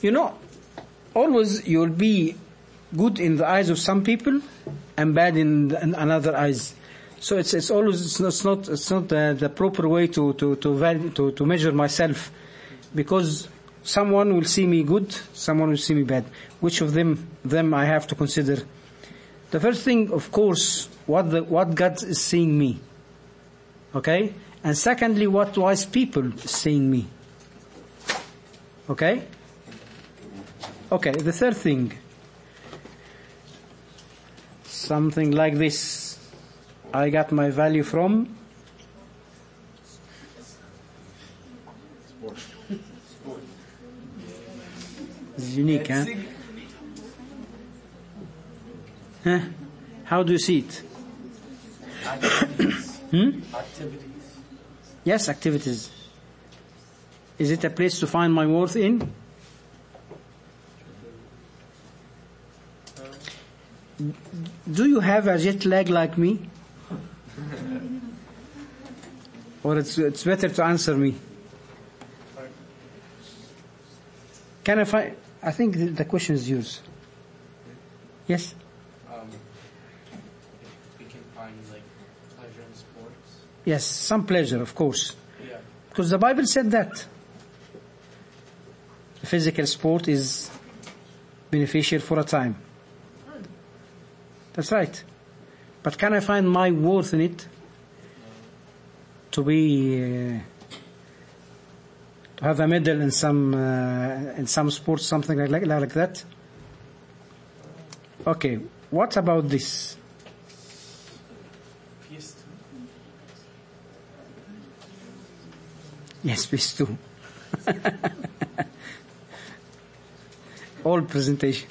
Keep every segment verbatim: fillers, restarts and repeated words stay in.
You know, always you'll be good in the eyes of some people and bad in, the, in another eyes. So it's it's always it's not it's not, it's not the, the proper way to to to, value, to to measure myself, because someone will see me good, someone will see me bad. Which of them them I have to consider? The first thing, of course, what the what God is seeing me. Okay, and secondly, what wise people is seeing me. Okay. Okay. The third thing, something like this. I got my value from sport. It's unique, huh? Huh? How do you see it? Activities. hmm? Activities. Yes, activities. Is it a place to find my worth in? Do you have a jet lag like me? Or it's it's better to answer me. Can I find? I think the, the question is yours. Yes. Um, if we can find like pleasure in sports. Yes, some pleasure, of course, Yeah. because the Bible said that the physical sport is beneficial for a time. That's right. But can I find my worth in it? To be, uh, to have a medal in some, uh, in some sport, something like, like, like that? Okay, what about this? P S two. Yes, P S two. All presentation.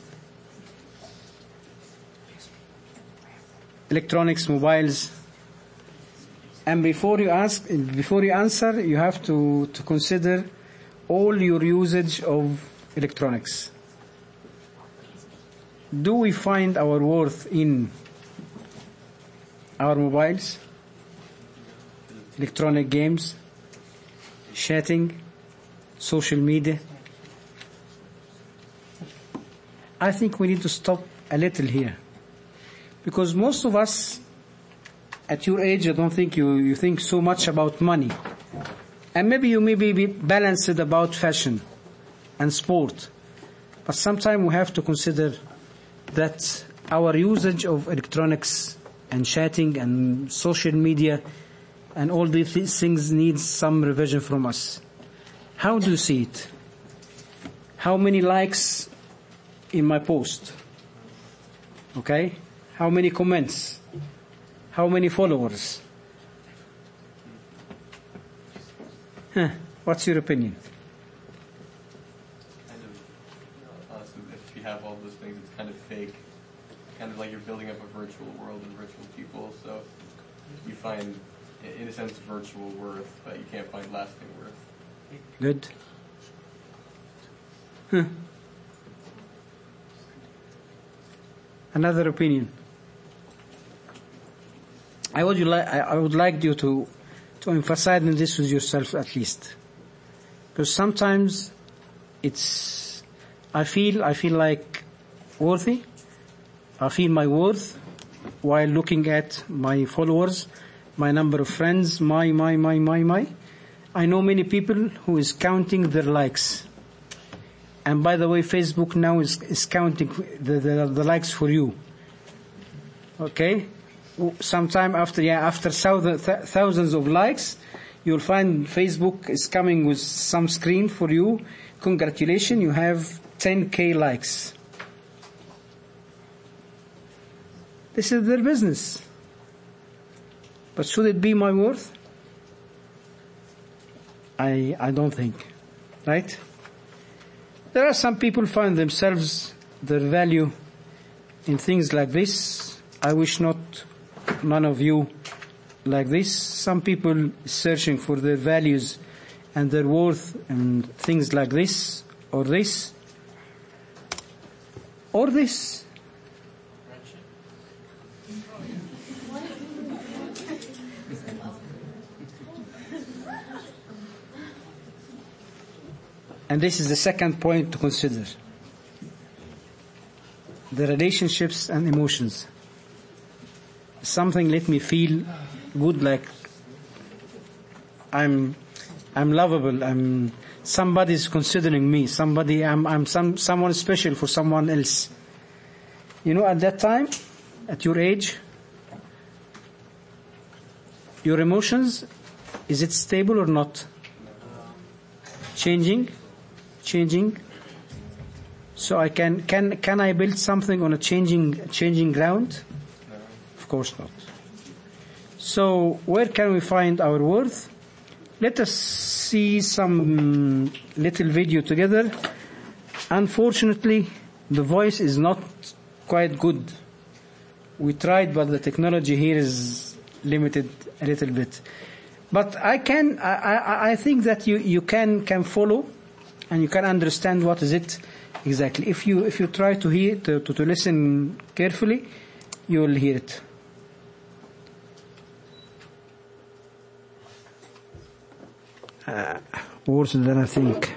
Electronics, mobiles. And before you ask, before you answer, you have to, to consider all your usage of electronics. Do we find our worth in our mobiles, electronic games, chatting, social media? I think we need to stop a little here. Because most of us, at your age, I don't think you, you think so much about money. And maybe you may be balanced about fashion and sport. But sometimes we have to consider that our usage of electronics and chatting and social media and all these things needs some revision from us. How do you see it? How many likes in my post? Okay? How many comments? How many followers? Huh. What's your opinion? Kind of, honestly, if you have all those things, it's kind of fake. Kind of like you're building up a virtual world and virtual people, so you find, in a sense, virtual worth, but you can't find lasting worth. Good. Huh. Another opinion. I would you like I would like you to to emphasize in this with yourself at least, because sometimes it's I feel I feel like worthy. I feel my worth while looking at my followers, my number of friends, my my my my my. I know many people who is counting their likes. And by the way, Facebook now is, is counting the, the, the likes for you. Okay? Sometime after, yeah, after thousand, th- thousands of likes, you'll find Facebook is coming with some screen for you. Congratulations, you have ten K likes. This is their business. But should it be my worth? I, I don't think. Right? There are some people find themselves, their value in things like this. I wish not none of you like this. Some people searching for their values and their worth and things like this, or this, or this. And this is the second point to consider. The relationships and emotions. Something let me feel good, like I'm I'm lovable, I'm somebody's considering me, somebody I'm I'm some someone special for someone else. You know, at that time, at your age, your emotions, is it stable or not? Changing? Changing? So I can can can I build something on a changing changing ground? Of course not. So where can we find our worth? Let us see some little video together. Unfortunately, the voice is not quite good. We tried, but the technology here is limited a little bit. But I can, I, I, I think that you, you can, can follow and you can understand what is it exactly. If you, if you try to hear, to, to, to listen carefully, you will hear it. Uh, worse than I think.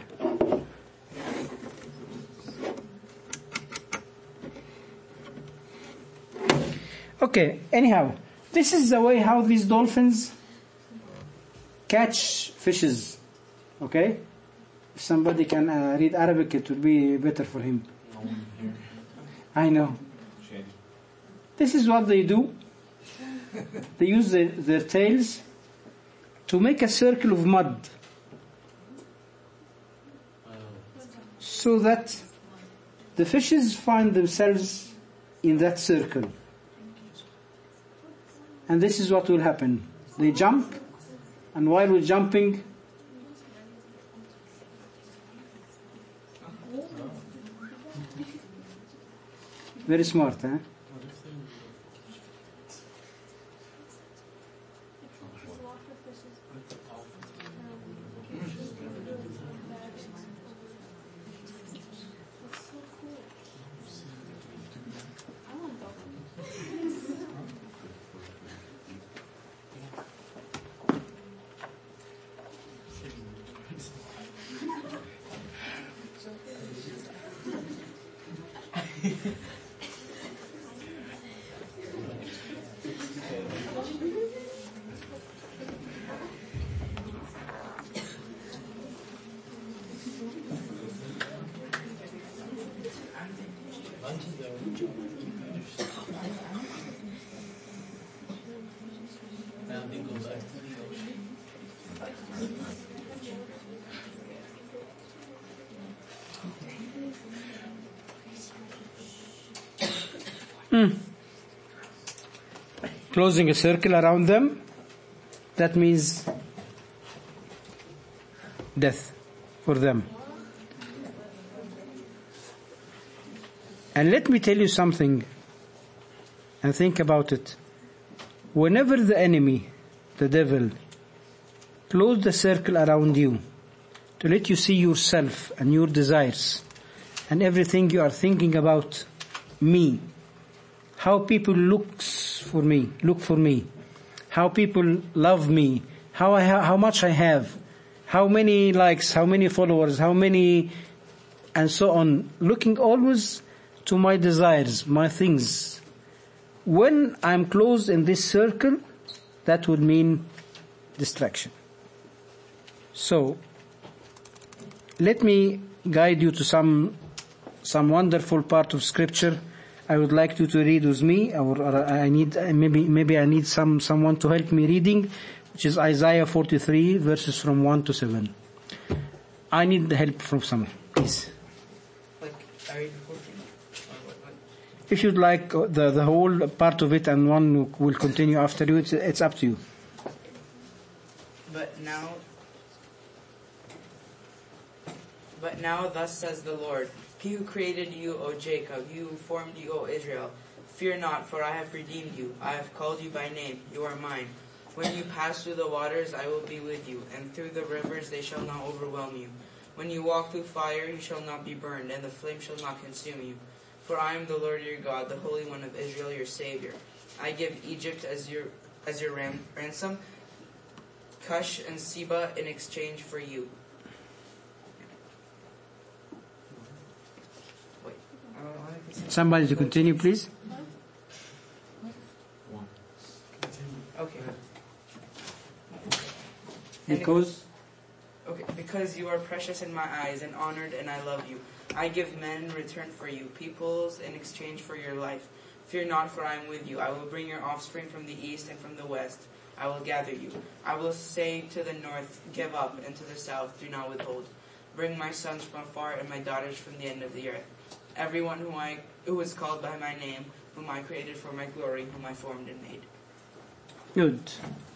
Okay, anyhow, this is the way how these dolphins catch fishes. Okay? If somebody can uh, read Arabic, it would be better for him. I know. This is what they do. They use their, their tails to make a circle of mud, so that the fishes find themselves in that circle. And this is what will happen. They jump, and while we're jumping, very smart, huh? Hmm. Closing a circle around them, that means death for them. And let me tell you something, and think about it. Whenever the enemy, the devil, close the circle around you to let you see yourself and your desires and everything you are thinking about me, how people looks for me, look for me, how people love me, how I ha- how much I have, how many likes, how many followers, how many, and so on, looking always to my desires, my things. When I'm closed in this circle, that would mean distraction. So, let me guide you to some some wonderful part of scripture. I would like you to read with me, or, or I need maybe maybe I need some someone to help me reading, which is Isaiah forty-three, verses from one to seven. I need the help from someone, please. Like, I read fourteen. If you'd like the the whole part of it, and one will continue after you, it's, it's up to you. But now, but now thus says the Lord, He who created you, O Jacob, He who formed you, O Israel, fear not, for I have redeemed you. I have called you by name. You are mine. When you pass through the waters, I will be with you, and through the rivers they shall not overwhelm you. When you walk through fire, you shall not be burned, and the flame shall not consume you. For I am the Lord your God, the Holy One of Israel, your Savior. I give Egypt as your as your ram, ransom, Cush and Seba in exchange for you. somebody to continue, please. Okay. Because Okay, because you are precious in my eyes and honored, and I love you. I give men in return for you, peoples in exchange for your life. Fear not, for I am with you. I will bring your offspring from the east and from the west. I will gather you. I will say to the north, give up, and to the south, do not withhold. Bring my sons from afar and my daughters from the end of the earth. Everyone who I who is called by my name, whom I created for my glory, whom I formed and made. good.